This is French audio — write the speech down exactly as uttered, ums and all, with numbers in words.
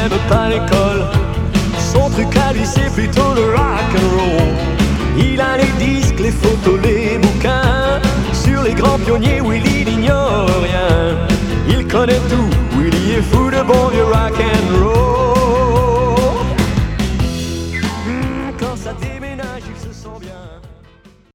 n'aime pas l'école. Son truc à lui c'est plutôt le rock'n'roll. Il a les disques, les photos, les bouquins. Sur les grands pionniers, Willy n'ignore rien. Il connaît tout, Willy est fou de bon vieux rock'n'roll.